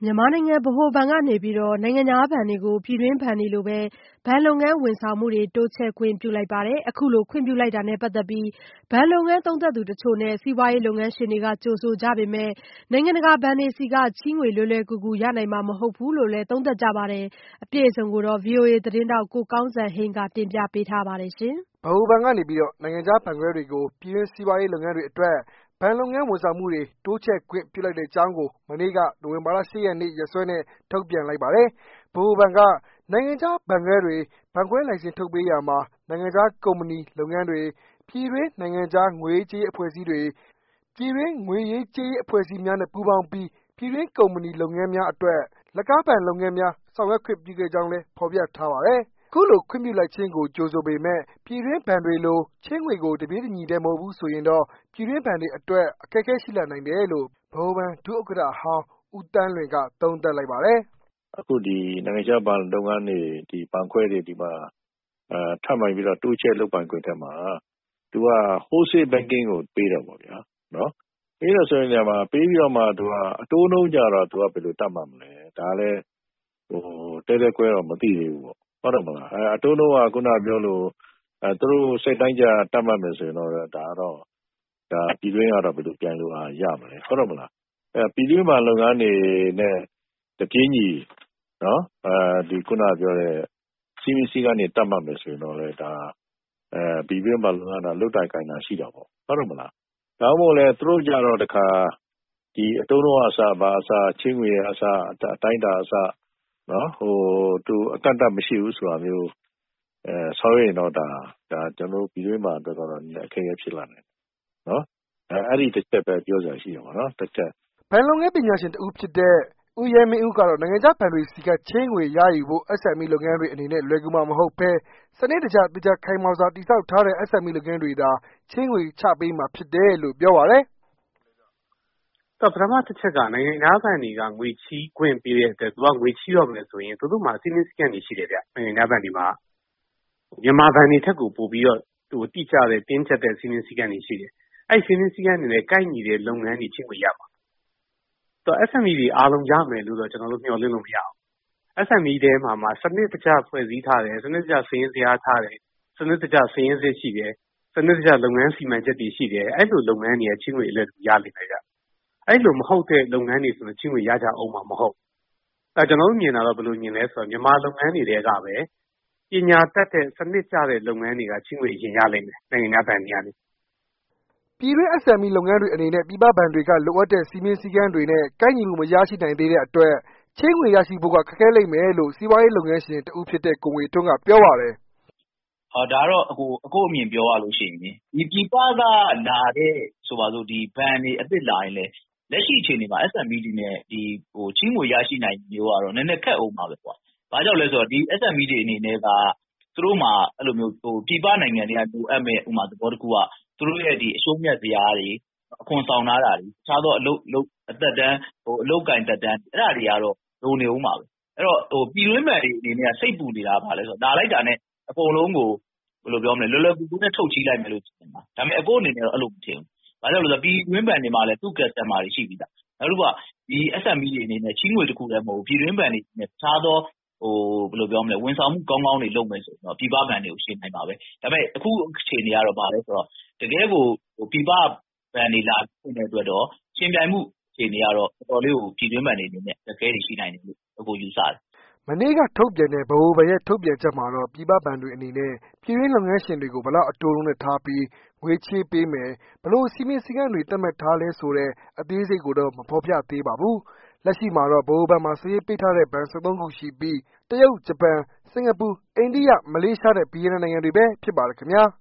မြန်မာနိုင်ငံဗဟိုဘဏ်ကနေပြီးတော့နိုင်ငံခြားဘဏ်တွေကိုပြည်တွင်းဘဏ်တွေလိုပဲဘဏ်လုပ်ငန်းဝန်ဆောင်မှုတွေတိုးချဲ့ခွင့်ပြုလိုက်ပါတယ်။အခုလိုခွင့်ပြုလိုက်တာနဲ့ပတ်သက်ပြီးဘဏ်လုပ်ငန်းသုံးသပ်သူတချို့နဲ့စီးပွားရေးလုပ်ငန်းရှင်တွေကကြိုဆိုကြပေမဲ့နိုင်ငံတကာဘဏ်တွေဆီကချေးငွေလွယ်လွယ်ကူကူရနိုင်မှာမဟုတ်ဘူးလို့လည်းသုံးသပ်ကြပါတယ်။အပြည့်အစုံကိုတော့ VOA သတင်းထောက်ကိုကောင်းစံဟိန်းကတင်ပြပေးထားပါတယ်ရှင်။ဗဟိုဘဏ်ကနေပြီးတော့နိုင်ငံခြားဘဏ်ခွဲတွေကိုပြည်တွင်းစီးပွားရေးလုပ်ငန်းတွေအတွက်ဘဏ်လုပ်ငန်းဝန်ဆောင်မှုတွေတိုးချဲ့ခွင့်ပြုလိုက်တဲ့အကြောင်းကိုမနေ့ကနိုဝင်ဘာလ ၈ ရက်နေ့ရက်စွဲနဲ့ထုတ်ပြန်လိုက်ပါတယ်။ ဗဟိုဘဏ်ကနိုင်ငံခြားဘဏ်ခွဲတွေဘဏ်ခွဲလိုင်စင်ထုတ်ပေးရာမှာနိုင်ငံခြားကုမ္ပဏီလုပ်ငန်းတွေပြည်တွင်းနိုင်ငံခြားငွေရေးကြေးရေးအဖွဲ့အစည်းတွေပြည်တွင်းငွေရေးကြေးရေးအဖွဲ့အစည်းများနဲ့ပူးပေါင်းပြီးပြည်တွင်းကုမ္ပဏီလုပ်ငန်းများအတွက်လက်ကားဘဏ်လုပ်ငန်းများဆောင်ရွက်ခွင့်ပြုခဲ့ကြောင်းလည်းဖော်ပြထားပါတယ်။ အခုလိုခွင့်ပြုလိုက်ခြင်းကိုကြိုဆိုပေမဲ့ပြည်တွင်းဘဏ်တွေလိုချေးငွေကိုတပြေးညီတည်းမဟုတ်ဘူးဆိုရင်တော့ပြည်တွင်းဘဏ်တွေအတွက်အခက်အခဲရှိလာနိုင်တယ်လို့ဗဟိုဘဏ်ဒုဥက္ကဋ္ဌဟောင်းဦးသန်းလွင်ကသုံးသပ်လိုက်ပါတယ်။ "အခုဒီနိုင်ငံခြားဘဏ်လုပ်ငန်းတွေဒီဘဏ်ခွဲတွေဒီမှာထပ်မံပြီးတော့တိုးချဲ့လုပ်ပိုင်ခွင့်ထဲမှာသူက Wholesale Banking ကိုပေးတယ်ပေါ့ဗျာနော်ပေးတယ်ဆိုတဲ့နေရာမှာပေးပြီးတော့မှသူကအတိုးနှုန်းကြတော့သူကဘယ်လိုသတ်မှတ်မလဲဒါလည်းတည်းတည်းကွဲတော့မသိသေးဘူးပေါ့ဟုတ်တယ်မလားအတိုးနှုန်းကခုနပြောလို့သူတို့စိတ်တိုင်းကြသတ်မှတ်မယ်ဆိုရင်တော့ဒါကတော့ပြည်တွင်းကတော့ဘယ်လိုပြိုင်လို့ရမလဲဟုတ်တယ်မလားပြည်တွင်းမှာလုပ်ငန်းတွေနဲ့တပြေးညီနော်ဒီခုနပြောတဲ့စည်းမျဉ်းစည်းကမ်းတွေသတ်မှတ်မယ်ဆိုရင်တော့လည်းဒါပြည်တွင်းမှာလုပ်ငန်းတာလုပ်တိုင်ကိုင်တာရှိတာပေါ့ဟုတ်တယ်မလားဒါမှမဟုတ်လဲသူတို့ကြတော့တခါဒီအတိုးနှုန်းအစဘာအစချင်းငွေအစအတိုင်းတာအစနော်သူအကန့်အသတ်မရှိဘူးဆိုတာမျိုးဆောင်ရွက်ရင်တော့ဒါကျွန်တော်တို့ပြည်တွင်းမှာတော်တော်အခက်အခဲဖြစ်လာနိုင်တယ်နော်အဲ့ဒီတစ်ချက်ပဲပြောစရာရှိတယ်ပေါ့နော်တစ်ချက်ဘဏ်လုပ်ငန်းပညာရှင်တဦးဖြစ်တဲ့ဦးရဲမင်းဦးကတော့နိုင်ငံခြားဘဏ်တွေဆီကချေးငွေရယူဖို့ SME လုပ်ငန်းတွေအနေနဲ့လွယ်ကူမှာမဟုတ်ဘဲစနစ်တကျသေချာခိုင်မာစွာတည်ဆောက်ထားတဲ့ SME လုပ်ငန်းတွေသာချေးငွေချပေးမှာဖြစ်တယ်လို့ပြောပါတယ်ပထမတစ်ချက်ကနိုင်ငံခြားဘဏ်တွေကငွေချေးခွင့်ပေးတဲ့အတွက်သူကငွေချေးတော့မယ်ဆိုရင်သူတို့မှာစည်းမျဉ်းစည်းကမ်းတွေရှိတယ်ဗျနိုင်ငံခြားဘဏ်တွေမှာမြန်မာဘဏ်တွေထက်ကိုပိုပြီးတော့တိကျတဲ့တင်းကျပ်တဲ့စည်းမျဉ်းစည်းကမ်းတွေရှိတယ်အဲ့စည်းမျဉ်းစည်းကမ်းတွေနဲ့ကိုက်ညီတဲ့လုပ်ငန်းတွေချေးငွေရမှာSME တွေအားလုံးရမယ်လို့တော့ကျွန်တော်တို့မျှော်လင့်လို့မရဘူး SME ထဲမှာစနစ်တကျဖွဲ့စည်းထားတယ်စနစ်တကျစာရင်းဇယားထားတယ်စနစ်တကျစာရင်းစစ်ရှိတယ်စနစ်တကျလုပ်ငန်းစီမံချက်တွေရှိတယ်အဲ့လိုလုပ်ငန်းတွေကချေးငွေအလက်ရလိမ့်မယ်ဗျအဲ့လိုမဟုတ်တဲ့လုပ်ငန်းတွေဆိုရင်ချေးငွေရကြအောင်မှာမဟုတ်ကျွန်တော်တို့မြင်တာတော့ဘယ်လိုမြင်လဲဆိုတော့မြန်မာလုပ်ငန်းတွေတဲကပဲပညာတတ်တဲ့စနစ်ကျတဲ့လုပ်ငန်းတွေကချေးငွေအရင်ရလိမ့်မယ်နိုင်ငံခြားဘဏ်တွေကနေပြည်တွင်း SME လုပ်ငန်းတွေအနေနဲ့ပြည်ပဘဏ်တွေကလိုအပ်တဲ့စည်းမျဉ်းစည်းကမ်းတွေနဲ့ကိုက်ညီမှုမရရှိနိုင်သေးတဲ့အတွက်ချေးငွေရရှိဖို့ကခက်ခဲလိမ့်မယ်လို့စီးပွားရေးလုပ်ငန်းရှင်တဦးဖြစ်တဲ့ကိုငွေထွန်းကပြောပါတယ်ဒါတော့အကိုအမြင်ပြောရလို့ရှိရင်ဒီပြည်ပကလာတဲ့ဆိုပါစို့ဒီဘဏ်တွေအသစ်လာရင်လေလက်ရှိအခြေအနေမှာ SME တွေနဲ့ဒီချေးငွေရရှိနိုင်မျိုးကတော့နည်းနည်းခက်အောင်ပါပဲကွာ။ဘာကြောင့်လဲဆိုတော့ဒီ SME တွေအနေနဲ့ကသူတို့မှာအဲ့လိုမျိုးပြည်ပနိုင်ငံတွေကလိုအပ်မဲ့ဥပမာသဘောတစ်ခုကသူတို့ရဲ့ဒီအရှုံးမြတ်ဇယားတွေအခွန်ဆောင်ထားတာတွေတခြားသောအလုပ်အသက်တန်းအလုပ်ကင်သက်တန်းအဲ့ဒါတွေကတော့လိုနေဦးမှာပဲအဲ့တော့ပြည်တွင်းဘဏ်တွေအနေနဲ့စိတ်ပူနေတာပါလဲဆိုတော့လာလိုက်တာနဲ့အကုန်လုံးကိုဘယ်လိုပြောမလဲလွယ်လွယ်ကူကူနဲ့ထုတ်ချီးလိုက်မယ်လို့ထင်တာဒါပေမဲ့အကိုအနေနဲ့တော့အဲ့လိုမထင်ဘူး။ဘာကြောင့်လဲဆိုတော့ပြည်တွင်းဘဏ်တွေမှာလည်းသူ့ customer တွေရှိပြီးသားနောက်တစ်ခုကဒီ SME တွေအနေနဲ့ချေးငွေတစ်ခုတည်းမဟုတ်ဘူးပြည်တွင်းဘဏ်တွေနဲ့တခြားသောဘယ်လိုပြောမလဲဝန်ဆောင်မှုကောင်းကောင်းတွေလုပ်မယ်ဆိုတော့ပြည်ပဘဏ်တွေကိုရှင်းနိုင်ပါပဲ။ဒါပေမဲ့အခုအခြေအနေကတော့ဗာလဲဆိုတော့တကယ်ကိုပြည်ပဘဏ်တွေလာတဲ့အတွက်တော့ရှင်ပြိုင်မှုအခြေအနေကတော့တော်တော်လေးကိုပြည်တွင်းဘဏ်တွေအနေနဲ့တကယ်ရှိနိုင်တယ်လို့အကိုယူဆတယ်။မနေ့ကထုတ်ပြန်တဲ့ဗဟိုဘဏ်ရဲ့ထုတ်ပြန်ချက်မှာတော့ပြည်ပဘဏ်တွေအနေနဲ့ပြည်တွင်းလုပ်ငန်းရှင်တွေကိုဘယ်လောက်အတိုးနှုန်းနဲ့ထားပြီးငွေချေးပေးမယ်ဘယ်လိုစည်းမျဉ်းစည်းကမ်းတွေသတ်မှတ်ထားလဲဆိုတဲ့အသေးစိတ်ကိုတော့မဖော်ပြသေးပါဘူး။လက်ရှိမှာတော့ဗဟိုဘဏ်မှာစာရေးပေးထားတဲ့ဘဏ်13ခုရှိပြီးတရုတ်၊ဂျပန်၊စင်ကာပူ၊အိန္ဒိယ၊မလေးရှားနဲ့ဗီယက်နမ်နိုင်ငံတွေပဲဖြစ်ပါတယ်ခင်ဗျာ။